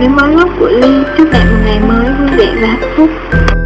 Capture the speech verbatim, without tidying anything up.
những vlog của Ly. Chúc bạn một ngày mới vui vẻ và hạnh phúc.